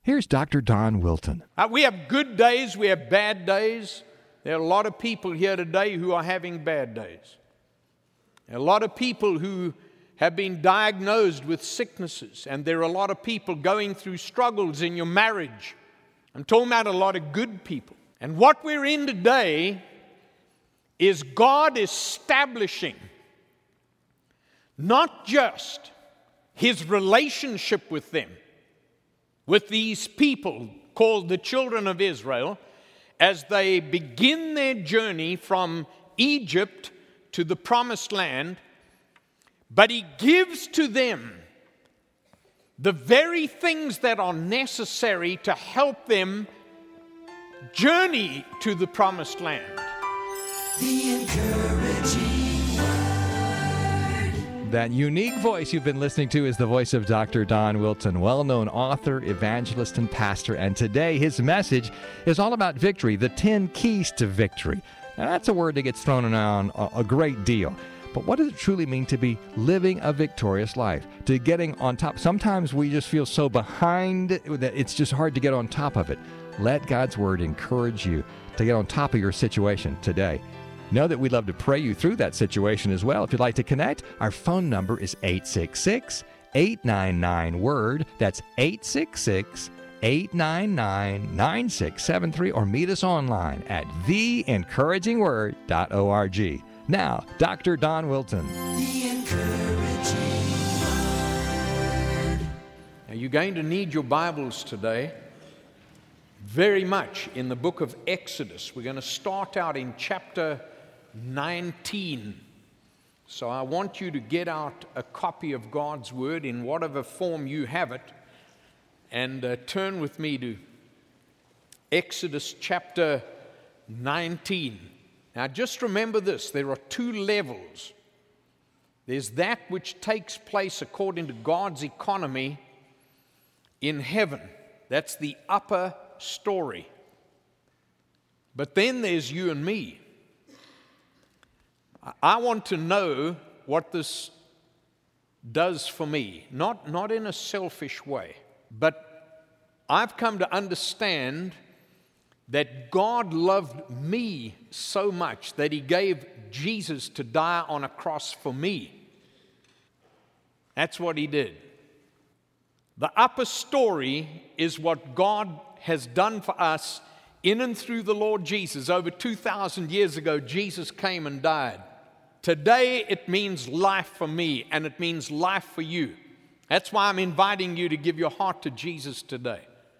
Here's Dr. Don Wilton. We have good days, we have bad days. There are a lot of people here today who are having bad days. There are a lot of people who have been diagnosed with sicknesses, and there are a lot of people going through struggles in your marriage. I'm talking about a lot of good people. And what we're in today is God establishing not just His relationship with them, with these people called the children of Israel, as they begin their journey from Egypt to the Promised Land, but He gives to them the very things that are necessary to help them journey to the Promised Land. The Encouraging Word. That unique voice you've been listening to is the voice of Dr. Don Wilton, well-known author, evangelist, and pastor. And today his message is all about victory, the 10 keys to victory. Now that's a word that gets thrown around a great deal. But what does it truly mean to be living a victorious life, to getting on top? Sometimes we just feel so behind that it's just hard to get on top of it. Let God's Word encourage you to get on top of your situation today. Know that we'd love to pray you through that situation as well. If you'd like to connect, our phone number is 866-899-WORD. That's 866-899-9673. Or meet us online at theencouragingword.org. Now, Dr. Don Wilton. The Encouraging Word. Now, you're going to need your Bibles today very much in the book of Exodus. We're going to start out in chapter 19. So I want you to get out a copy of God's Word in whatever form you have it, and turn with me to Exodus chapter 19. Now just remember this, there are two levels. There's that which takes place according to God's economy in heaven. That's the upper story. But then there's you and me. I want to know what this does for me, not in a selfish way, but I've come to understand that God loved me so much that He gave Jesus to die on a cross for me. That's what He did. The upper story is what God has done for us in and through the Lord Jesus. Over 2,000 years ago, Jesus came and died. Today, it means life for me, and it means life for you. That's why I'm inviting you to give your heart to Jesus today.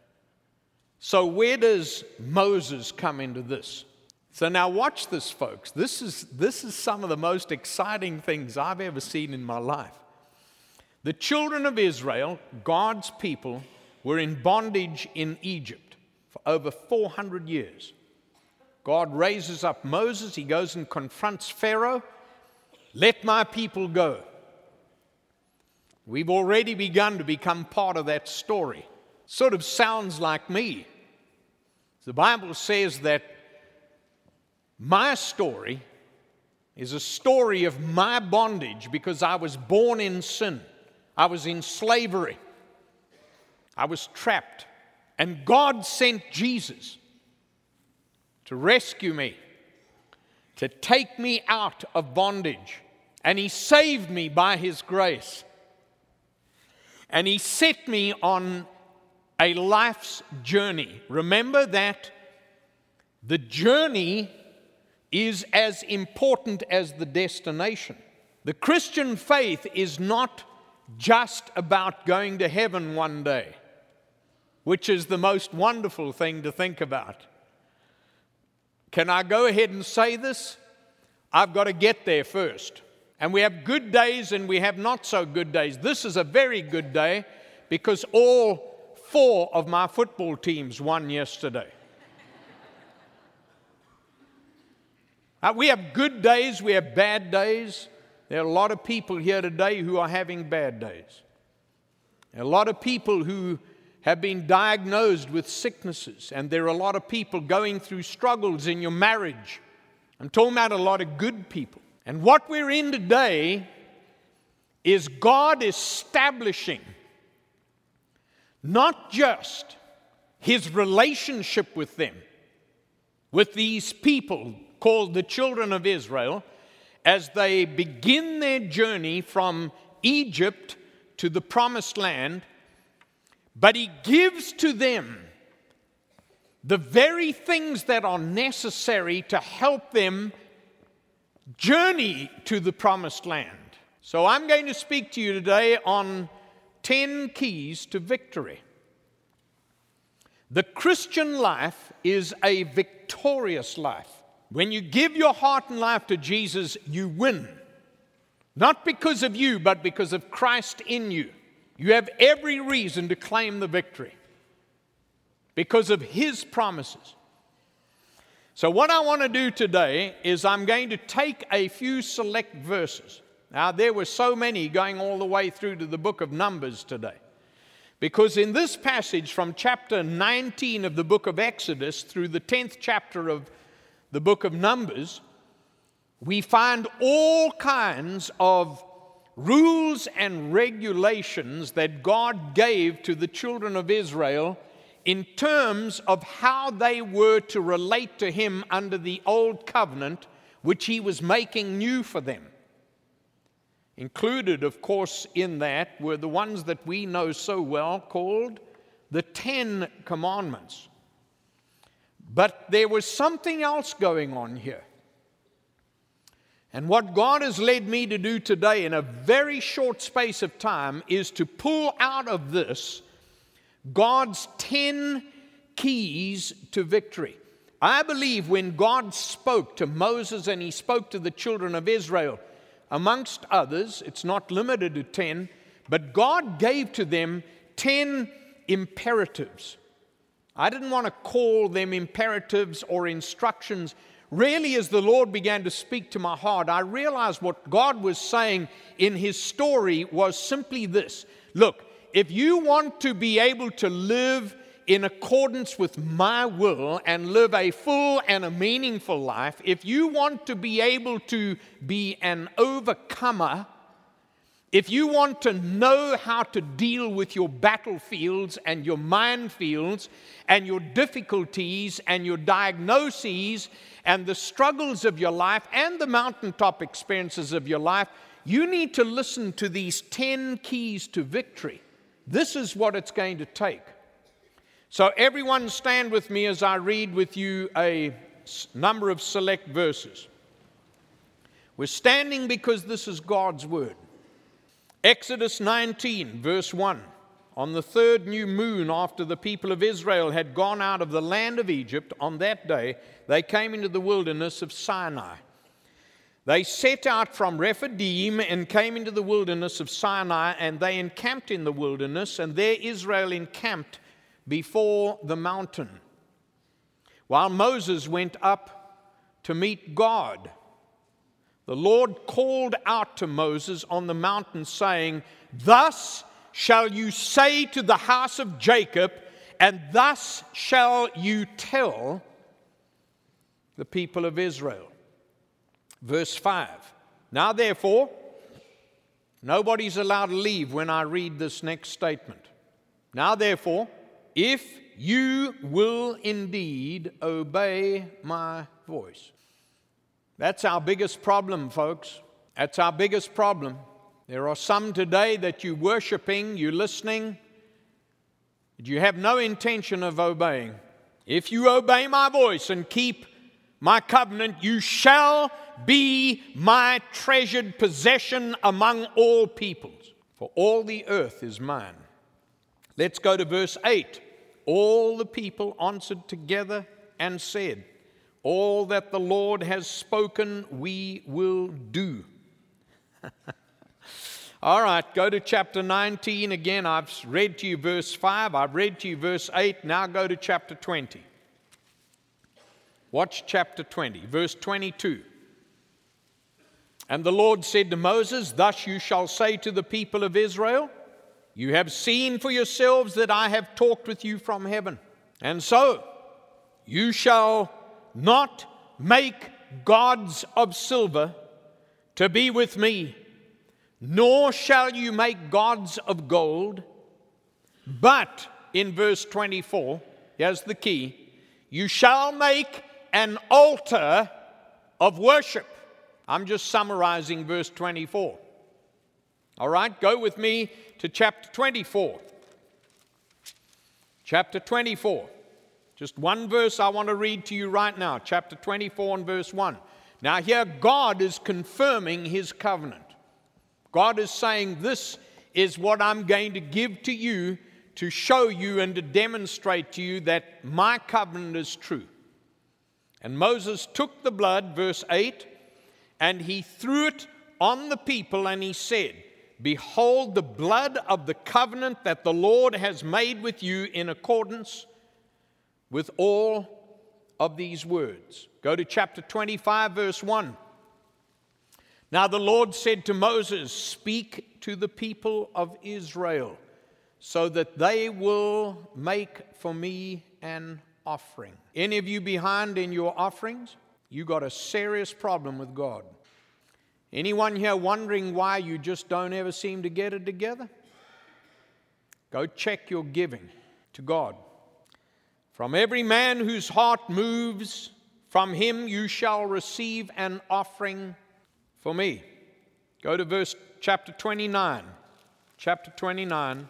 So where does Moses come into this? So now watch this, folks. This is some of the most exciting things I've ever seen in my life. The children of Israel, God's people, were in bondage in Egypt for over 400 years. God raises up Moses. He goes and confronts Pharaoh. Let my people go. We've already begun to become part of that story. Sort of sounds like me. The Bible says that my story is a story of my bondage because I was born in sin. I was in slavery. I was trapped. And God sent Jesus to rescue me, to take me out of bondage. And He saved me by His grace. And He set me on a life's journey. Remember that the journey is as important as the destination. The Christian faith is not just about going to heaven one day, which is the most wonderful thing to think about. Can I go ahead and say this? I've got to get there first. And we have good days and we have not so good days. This is a very good day because all 4 of my football teams won yesterday. We have good days, we have bad days. There are a lot of people here today who are having bad days. There are a lot of people who have been diagnosed with sicknesses, and there are a lot of people going through struggles in your marriage. I'm talking about a lot of good people. And what we're in today is God establishing not just his relationship with them, with these people called the children of Israel, as they begin their journey from Egypt to the promised land. But he gives to them the very things that are necessary to help them journey to the promised land. So I'm going to speak to you today on 10 keys to victory. The Christian life is a victorious life. When you give your heart and life to Jesus, you win. Not because of you, but because of Christ in you. You have every reason to claim the victory because of his promises. So what I want to do today is I'm going to take a few select verses. Now, there were so many going all the way through to the book of Numbers today. Because in this passage from chapter 19 of the book of Exodus through the 10th chapter of the book of Numbers, we find all kinds of rules and regulations that God gave to the children of Israel in terms of how they were to relate to him under the old covenant, which he was making new for them. Included, of course, in that were the ones that we know so well called the 10 Commandments. But there was something else going on here. And what God has led me to do today in a very short space of time is to pull out of this God's 10 keys to victory. I believe when God spoke to Moses and he spoke to the children of Israel, amongst others, it's not limited to 10, but God gave to them 10 imperatives. I didn't want to call them imperatives or instructions. Really, as the Lord began to speak to my heart, I realized what God was saying in his story was simply this. Look, if you want to be able to live in accordance with my will and live a full and a meaningful life, if you want to be able to be an overcomer, if you want to know how to deal with your battlefields and your minefields and your difficulties and your diagnoses and the struggles of your life and the mountaintop experiences of your life, you need to listen to these 10 keys to victory. This is what it's going to take. So everyone stand with me as I read with you a number of select verses. We're standing because this is God's word. Exodus 19, verse 1. On the third new moon after the people of Israel had gone out of the land of Egypt, on that day they came into the wilderness of Sinai. They set out from Rephidim and came into the wilderness of Sinai, and they encamped in the wilderness, and there Israel encamped before the mountain, while Moses went up to meet God. The Lord called out to Moses on the mountain, saying, "Thus shall you say to the house of Jacob, and thus shall you tell the people of Israel." Verse 5. Now therefore, nobody's allowed to leave when I read this next statement. Now therefore, if you will indeed obey my voice. That's our biggest problem, folks. That's our biggest problem. There are some today that you're worshiping, you're listening, but you have no intention of obeying. If you obey my voice and keep my covenant, you shall be my treasured possession among all peoples, for all the earth is mine. Let's go to verse 8. All the people answered together and said, "All that the Lord has spoken, we will do." All right, go to chapter 19 again. I've read to you verse 5. I've read to you verse 8. Now go to chapter 20. Watch chapter 20, verse 22. And the Lord said to Moses, "Thus you shall say to the people of Israel, you have seen for yourselves that I have talked with you from heaven. And so you shall not make gods of silver to be with me, nor shall you make gods of gold, but," in verse 24, here's the key, you shall make an altar of worship. I'm just summarizing verse 24. All right, go with me to chapter 24. Chapter 24. Just one verse I want to read to you right now. Chapter 24 and verse 1. Now here God is confirming His covenant. God is saying, this is what I'm going to give to you to show you and to demonstrate to you that my covenant is true. And Moses took the blood, verse 8, and he threw it on the people, and he said, behold the blood of the covenant that the Lord has made with you in accordance with all of these words. Go to chapter 25, verse 1. Now the Lord said to Moses, speak to the people of Israel, so that they will make for me an offering. Any of you behind in your offerings? You got a serious problem with God. Anyone here wondering why you just don't ever seem to get it together? Go check your giving to God. From every man whose heart moves, from him you shall receive an offering for me. Go to chapter 29. Chapter 29.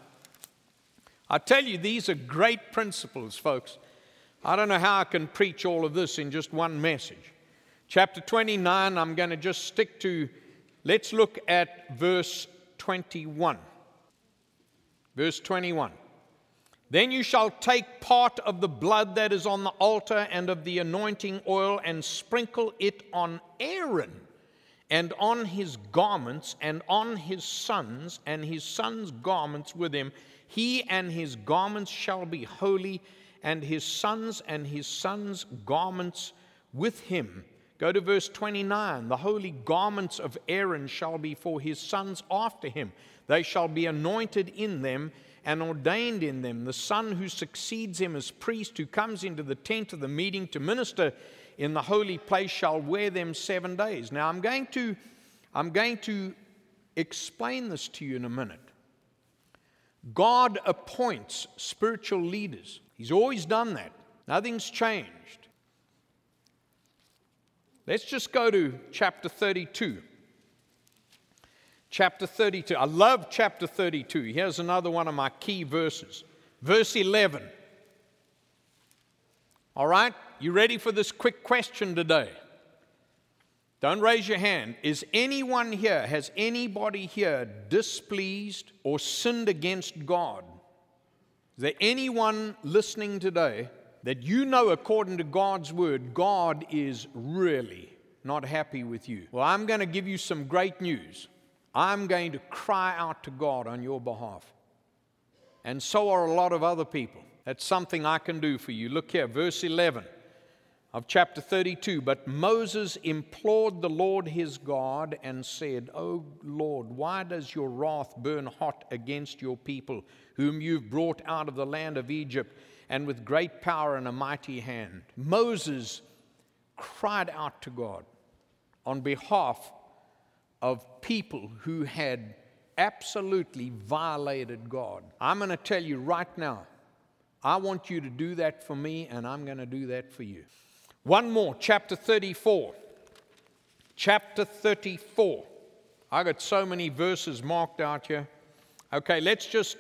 I tell you, these are great principles, folks. I don't know how I can preach all of this in just one message. Chapter 29, I'm going to just stick to, let's look at verse 21. Verse 21. Then you shall take part of the blood that is on the altar and of the anointing oil and sprinkle it on Aaron and on his garments and on his sons and his sons' garments with him. He and his garments shall be holy, and his sons' garments with him. Go to verse 29. The holy garments of Aaron shall be for his sons after him. They shall be anointed in them and ordained in them. The son who succeeds him as priest, who comes into the tent of the meeting to minister in the holy place, shall wear them 7 days. Now I'm going to explain this to you in a minute. God appoints spiritual leaders. He's always done that. Nothing's changed. Let's just go to chapter 32. Chapter 32. I love chapter 32. Here's another one of my key verses. Verse 11. All right? You ready for this quick question today? Don't raise your hand. Is anyone here, has anybody here displeased or sinned against God? Is there anyone listening today that you know, according to God's word, God is really not happy with you? Well, I'm going to give you some great news. I'm going to cry out to God on your behalf. And so are a lot of other people. That's something I can do for you. Look here, verse 11 of chapter 32. But Moses implored the Lord his God and said, O Lord, why does your wrath burn hot against your people, whom you've brought out of the land of Egypt, and with great power and a mighty hand? Moses cried out to God on behalf of people who had absolutely violated God. I'm going to tell you right now, I want you to do that for me, and I'm going to do that for you. One more, chapter 34. Chapter 34. I got so many verses marked out here. Okay, let's just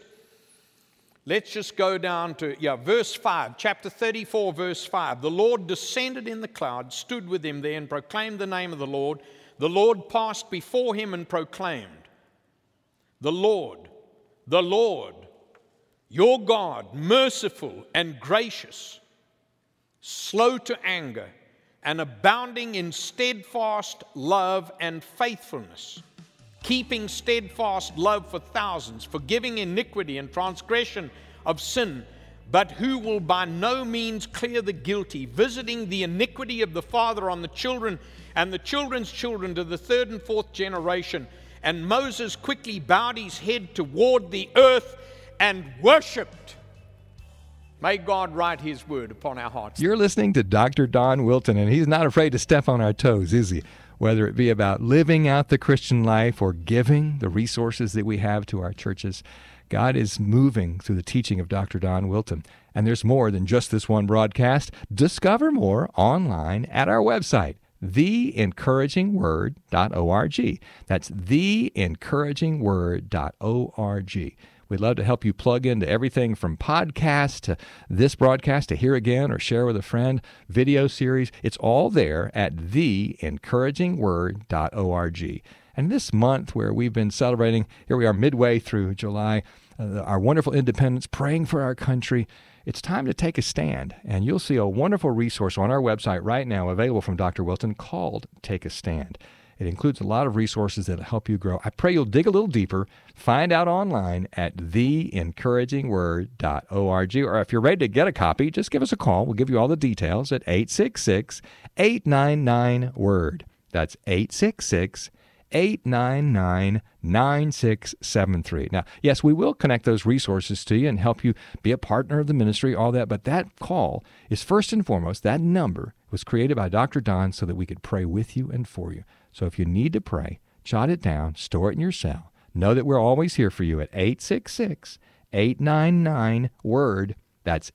go down to, verse 5. Chapter 34, verse 5. The Lord descended in the cloud, stood with him there, and proclaimed the name of the Lord. The Lord passed before him and proclaimed, the Lord, your God, merciful and gracious, slow to anger, and abounding in steadfast love and faithfulness, keeping steadfast love for thousands, forgiving iniquity and transgression of sin, but who will by no means clear the guilty, visiting the iniquity of the father on the children and the children's children to the third and fourth generation. And Moses quickly bowed his head toward the earth and worshipped. May God write his word upon our hearts. You're listening to Dr. Don Wilton, and he's not afraid to step on our toes, is he? Whether it be about living out the Christian life or giving the resources that we have to our churches, God is moving through the teaching of Dr. Don Wilton. And there's more than just this one broadcast. Discover more online at our website, theencouragingword.org. That's theencouragingword.org. We'd love to help you plug into everything from podcasts to this broadcast to hear again or share with a friend, video series. It's all there at theencouragingword.org. And this month where we've been celebrating, here we are midway through July, our wonderful independence, praying for our country, it's time to take a stand. And you'll see a wonderful resource on our website right now available from Dr. Wilton called Take a Stand. It includes a lot of resources that will help you grow. I pray you'll dig a little deeper. Find out online at theencouragingword.org. Or if you're ready to get a copy, just give us a call. We'll give you all the details at 866-899-WORD. That's 866-899-9673. Now, yes, we will connect those resources to you and help you be a partner of the ministry, all that, but that call is first and foremost, that number was created by Dr. Don so that we could pray with you and for you. So if you need to pray, jot it down, store it in your cell. Know that we're always here for you at 866-899-WORD. That's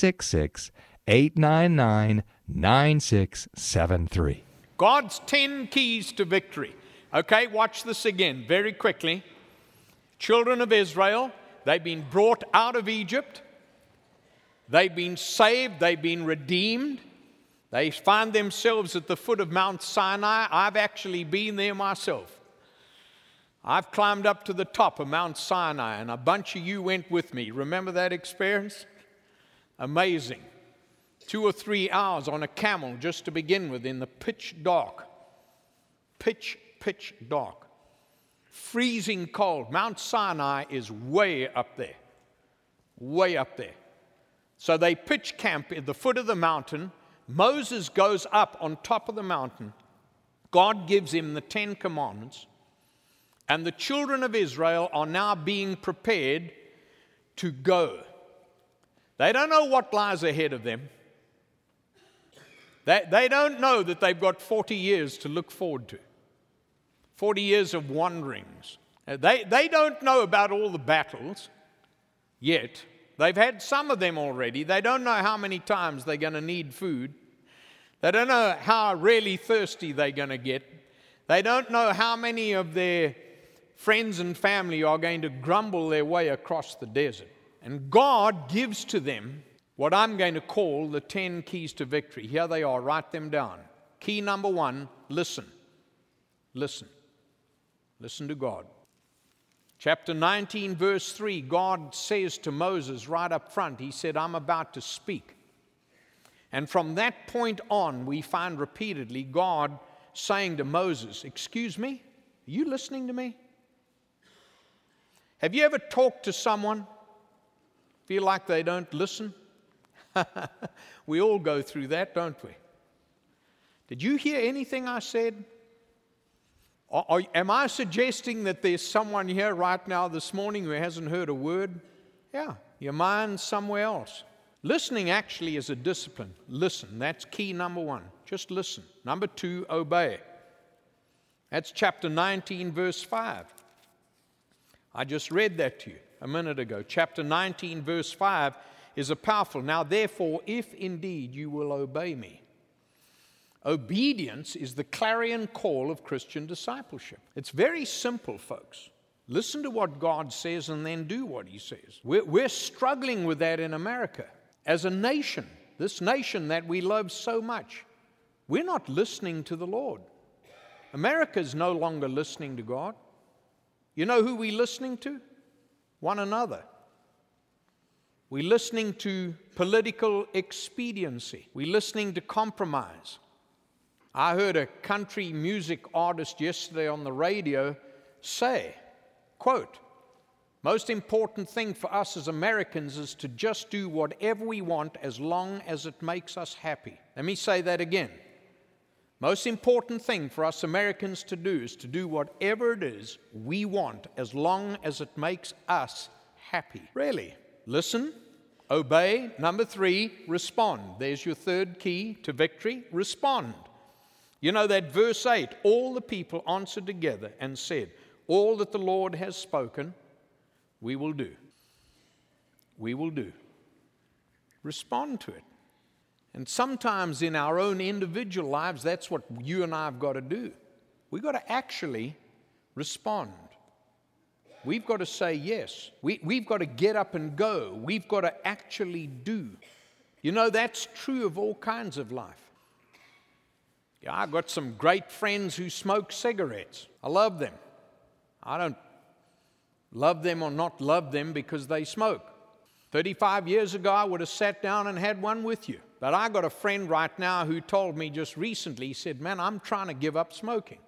866-899-9673. God's 10 keys to victory. Okay, watch this again very quickly. Children of Israel, they've been brought out of Egypt. They've been saved. They've been redeemed. They find themselves at the foot of Mount Sinai. I've actually been there myself. I've climbed up to the top of Mount Sinai, and a bunch of you went with me. Remember that experience? Amazing. 2 or 3 hours on a camel just to begin with in the pitch dark. Pitch dark. Freezing cold. Mount Sinai is way up there. Way up there. So they pitch camp at the foot of the mountain. Moses goes up on top of the mountain. God gives him the 10 commandments. And the children of Israel are now being prepared to go. They don't know what lies ahead of them. They don't know that they've got 40 years to look forward to. 40 years of wanderings. They don't know about all the battles yet. They've had some of them already. They don't know how many times they're going to need food. They don't know how really thirsty they're going to get. They don't know how many of their friends and family are going to grumble their way across the desert. And God gives to them what I'm going to call the 10 keys to victory. Here they are. Write them down. Key number 1, listen. Listen. Listen to God. Chapter 19, verse 3, God says to Moses right up front, he said, I'm about to speak. And from that point on, we find repeatedly God saying to Moses, excuse me, are you listening to me? Have you ever talked to someone, feel like they don't listen? We all go through that, don't we? Did you hear anything I said? Am I suggesting that there's someone here right now this morning who hasn't heard a word? Yeah, your mind's somewhere else. Listening actually is a discipline. Listen, that's key number 1. Just listen. Number 2, obey. That's chapter 19, verse 5. I just read that to you a minute ago. Chapter 19, verse 5 is a powerful. Now, therefore, if indeed you will obey me. Obedience is the clarion call of Christian discipleship. It's very simple, folks. Listen to what God says and then do what he says. We're struggling with that in America. As a nation, this nation that we love so much, we're not listening to the Lord. America's no longer listening to God. You know who we're listening to? One another. We're listening to political expediency. We're listening to compromise. I heard a country music artist yesterday on the radio say, quote, most important thing for us as Americans is to just do whatever we want as long as it makes us happy. Let me say that again. Most important thing for us Americans to do is to do whatever it is we want as long as it makes us happy. Really. Listen, obey. Number 3, respond. There's your third key to victory. Respond. You know that verse 8, all the people answered together and said, all that the Lord has spoken, we will do. We will do. respond to it. And sometimes in our own individual lives, that's what you and I have got to do. We've got to actually respond. We've got to say yes. We've got to get up and go. We've got to actually do. You know, that's true of all kinds of life. Yeah, I've got some great friends who smoke cigarettes. I love them. I don't love them or not love them because they smoke. 35 years ago, I would have sat down and had one with you. But I got a friend right now who told me just recently, he said, man, I'm trying to give up smoking.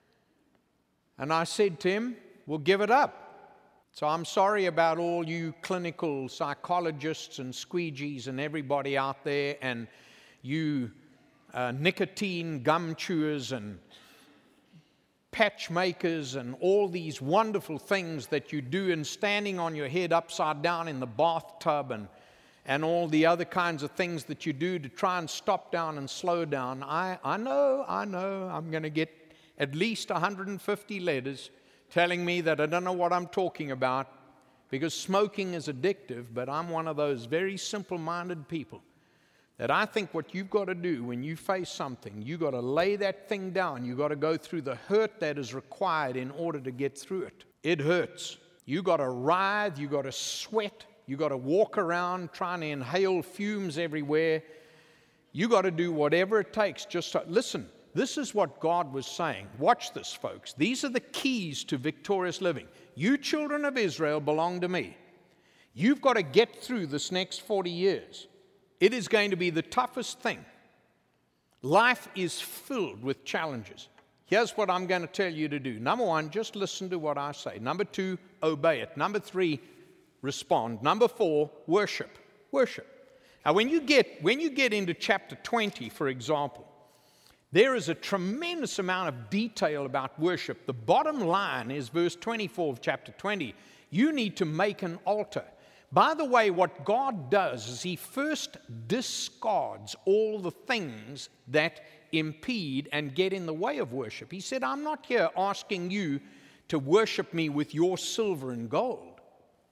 And I said to him, well, give it up. So I'm sorry about all you clinical psychologists and squeegees and everybody out there, and you nicotine gum chewers and patch makers and all these wonderful things that you do, and standing on your head upside down in the bathtub and all the other kinds of things that you do to try and stop down and slow down. I know, I'm going to get at least 150 letters telling me that I don't know what I'm talking about because smoking is addictive, but I'm one of those very simple-minded people that I think what you've got to do when you face something, you've got to lay that thing down. You've got to go through the hurt that is required in order to get through it. It hurts. You've got to writhe. You've got to sweat. You've got to walk around trying to inhale fumes everywhere. You've got to do whatever it takes. Just to, listen, this is what God was saying. Watch this, folks. These are the keys to victorious living. You children of Israel belong to me. You've got to get through this next 40 years. It is going to be the toughest thing. Life is filled with challenges. Here's what I'm going to tell you to do. Number one, just listen to what I say. Number two, obey it. Number three, respond. Number four, worship. Worship. Now, when you get into chapter 20, for example, there is a tremendous amount of detail about worship. The bottom line is verse 24 of chapter 20. You need to make an altar. By the way, what God does is He first discards all the things that impede and get in the way of worship. He said, I'm not here asking you to worship me with your silver and gold.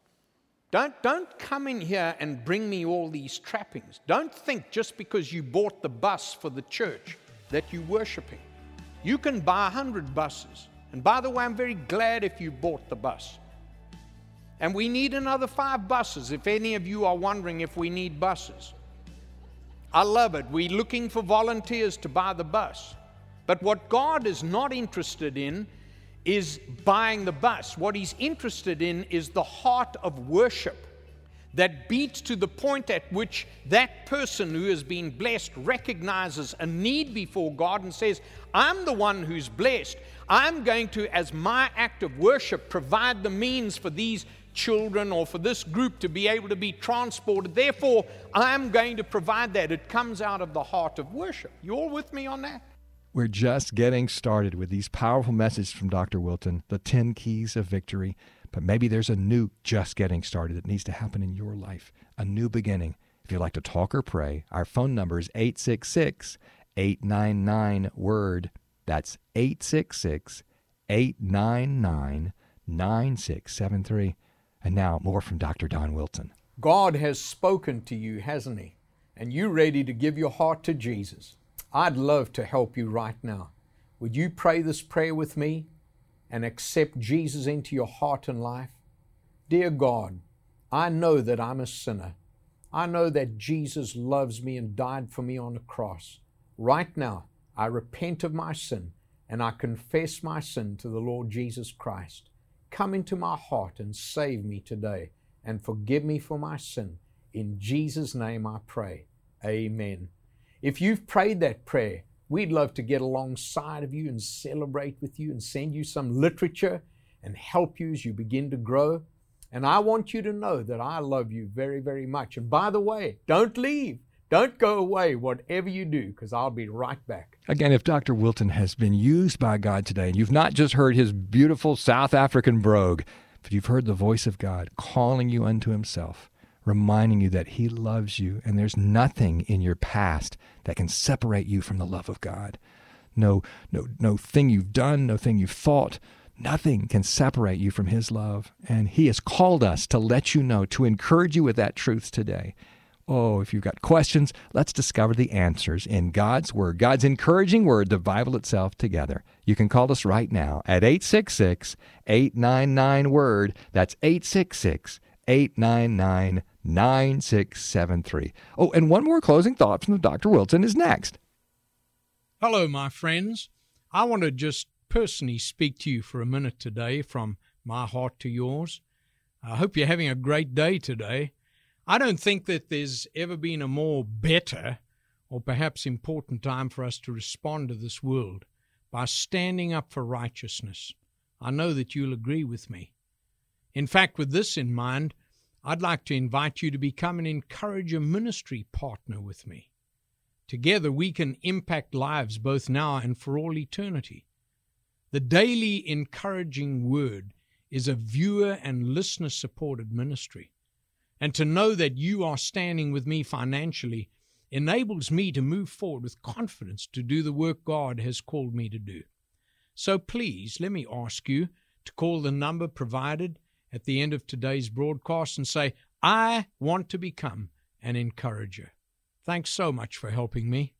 Don't come in here and bring me all these trappings. Don't think just because you bought the bus for the church that you're worshiping. You can buy 100 buses. And by the way, I'm very glad if you bought the bus. And we need another 5 buses, if any of you are wondering if we need buses. I love it. We're looking for volunteers to buy the bus. But what God is not interested in is buying the bus. What He's interested in is the heart of worship that beats to the point at which that person who has been blessed recognizes a need before God and says, I'm the one who's blessed. I'm going to, as my act of worship, provide the means for these children or for this group to be able to be transported. Therefore, I'm going to provide that. It comes out of the heart of worship. You all with me on that? We're just getting started with these powerful messages from Dr. Wilton, the 10 keys of victory. But maybe there's a new just getting started that needs to happen in your life, a new beginning. If you'd like to talk or pray, our phone number is 866-899-WORD. That's 866-899-9673. And now, more from Dr. Don Wilton. God has spoken to you, hasn't He? And you're ready to give your heart to Jesus. I'd love to help you right now. Would you pray this prayer with me and accept Jesus into your heart and life? Dear God, I know that I'm a sinner. I know that Jesus loves me and died for me on the cross. Right now, I repent of my sin and I confess my sin to the Lord Jesus Christ. Come into my heart and save me today and forgive me for my sin. In Jesus' name I pray. Amen. If you've prayed that prayer, we'd love to get alongside of you and celebrate with you and send you some literature and help you as you begin to grow. And I want you to know that I love you very, very much. And by the way, don't leave. Don't go away, whatever you do, because I'll be right back. Again, if Dr. Wilton has been used by God today, and you've not just heard his beautiful South African brogue, but you've heard the voice of God calling you unto Himself, reminding you that He loves you, and there's nothing in your past that can separate you from the love of God. No thing you've done, no thing you've thought, nothing can separate you from His love. And He has called us to let you know, to encourage you with that truth today. Oh, if you've got questions, let's discover the answers in God's Word, God's encouraging Word, the Bible itself, together. You can call us right now at 866-899-WORD. That's 866-899-9673. Oh, and one more closing thought from Dr. Wilson is next. Hello, my friends. I want to just personally speak to you for a minute today from my heart to yours. I hope you're having a great day today. I don't think that there's ever been a more better or perhaps important time for us to respond to this world by standing up for righteousness. I know that you'll agree with me. In fact, with this in mind, I'd like to invite you to become an Encourager ministry partner with me. Together we can impact lives both now and for all eternity. The Daily Encouraging Word is a viewer and listener-supported ministry. And to know that you are standing with me financially enables me to move forward with confidence to do the work God has called me to do. So please, let me ask you to call the number provided at the end of today's broadcast and say, I want to become an encourager. Thanks so much for helping me.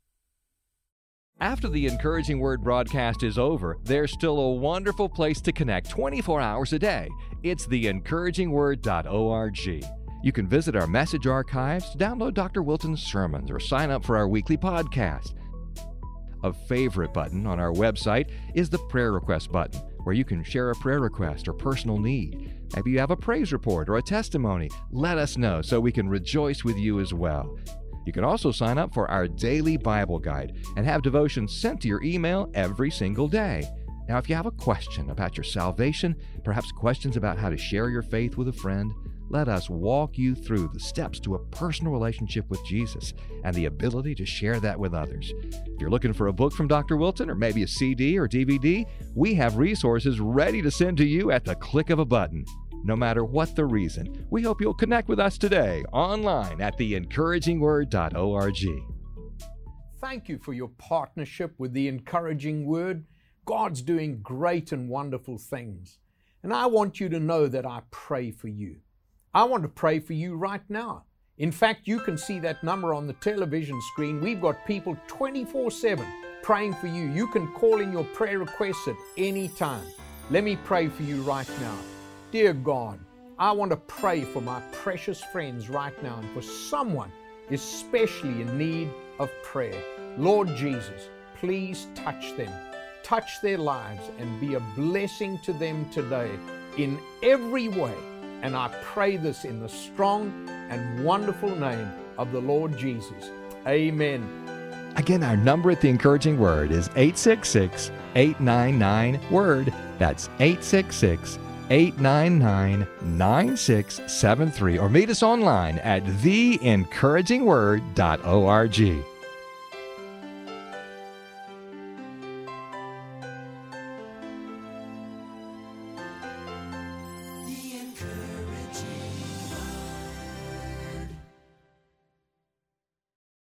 After the Encouraging Word broadcast is over, there's still a wonderful place to connect 24 hours a day. It's theencouragingword.org. You can visit our message archives, download Dr. Wilson's sermons, or sign up for our weekly podcast. A favorite button on our website is the prayer request button, where you can share a prayer request or personal need. Maybe you have a praise report or a testimony. Let us know so we can rejoice with you as well. You can also sign up for our daily Bible guide and have devotions sent to your email every single day. Now, if you have a question about your salvation, perhaps questions about how to share your faith with a friend, let us walk you through the steps to a personal relationship with Jesus and the ability to share that with others. If you're looking for a book from Dr. Wilson or maybe a CD or DVD, we have resources ready to send to you at the click of a button. No matter what the reason, we hope you'll connect with us today online at theencouragingword.org. Thank you for your partnership with the Encouraging Word. God's doing great and wonderful things. And I want you to know that I pray for you. I want to pray for you right now. In fact, you can see that number on the television screen. We've got people 24/7 praying for you. You can call in your prayer requests at any time. Let me pray for you right now. Dear God, I want to pray for my precious friends right now and for someone especially in need of prayer. Lord Jesus, please touch them. Touch their lives and be a blessing to them today in every way. And I pray this in the strong and wonderful name of the Lord Jesus. Amen. Again, our number at the Encouraging Word is 866-899-WORD. That's 866-899-9673. Or meet us online at theencouragingword.org.